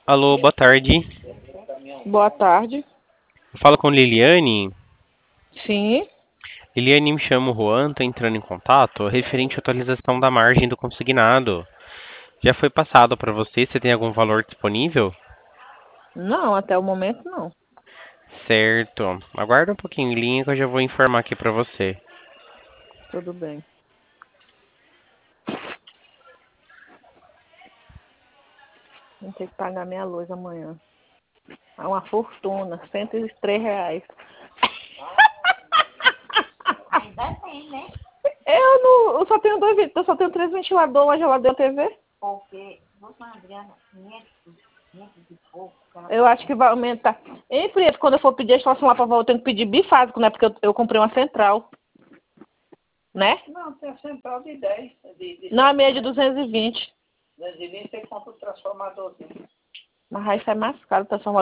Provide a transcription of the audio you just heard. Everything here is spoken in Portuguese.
Alô, boa tarde. Boa tarde. Fala com Liliane. Sim. Liliane, me chamo Juan, tô entrando em contato referente à atualização da margem do consignado. Já foi passado para você, você tem algum valor disponível? Não, até o momento não. Certo. Aguarda um pouquinho em linha que eu já vou informar aqui para você. Tudo bem. Vou ter que pagar minha luz amanhã. É uma fortuna, R$ 103. Ainda tem, né? Eu só tenho eu só tenho 3 ventiladores, uma geladeira e TV. Porque você, Adriana, 500 e pouco. Eu acho que vai aumentar. Hein, Prieto, quando eu for pedir a instalação lá pra volta, eu tenho que pedir bifásico, né? Porque eu comprei uma central. Né? Não, tem a central de 10. Não, a minha é de 220. 220 você compra o transformadorzinho. Mas aí sai mais caro o transformador.